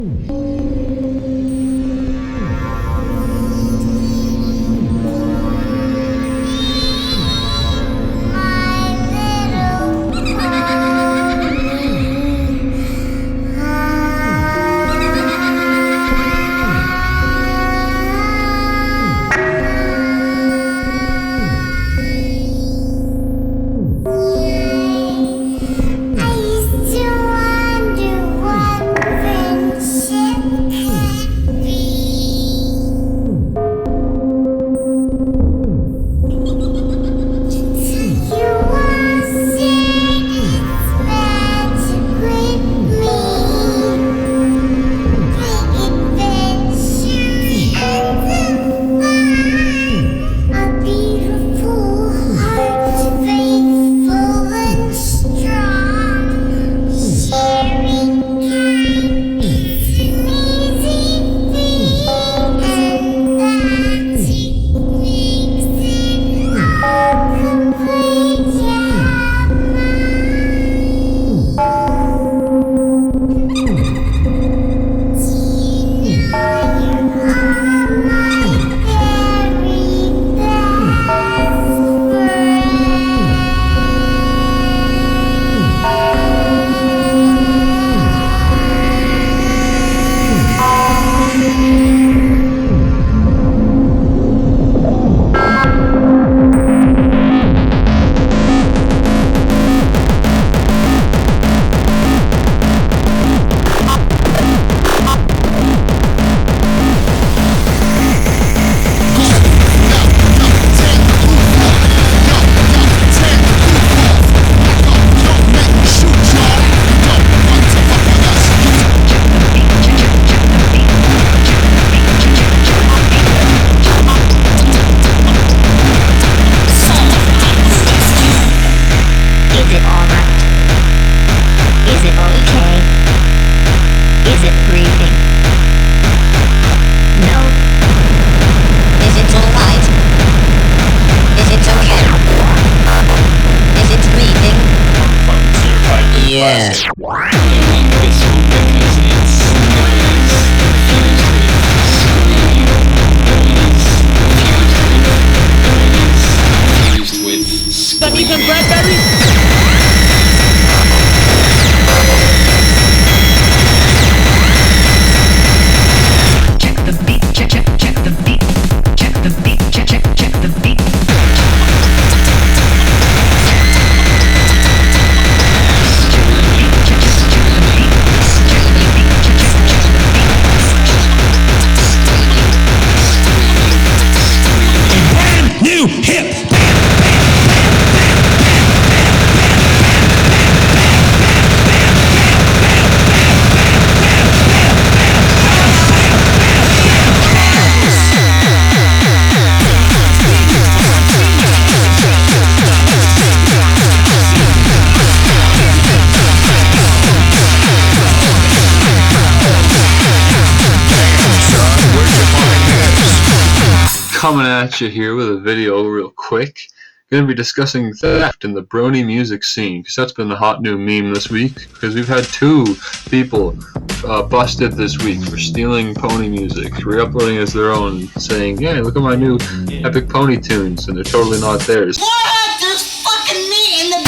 Coming at you here with a video real quick. Going to be discussing theft in the brony music scene, because that's been the hot new meme this week, because we've had 2 people busted this week for stealing pony music, re-uploading as their own, saying, "Yeah, look at my new Epic Pony tunes," and they're totally not theirs. There's fucking me in the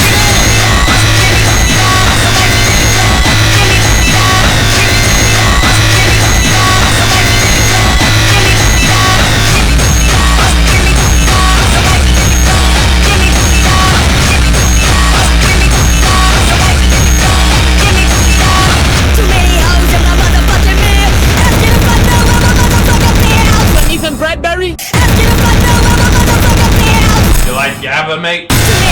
Gabba, mate.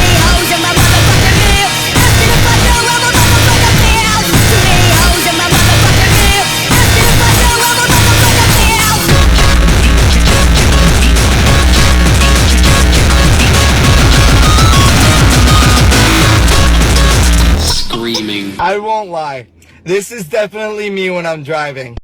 Screaming. I won't lie. This is definitely me when I'm driving.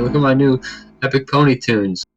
Look at my new Epic Pony tunes.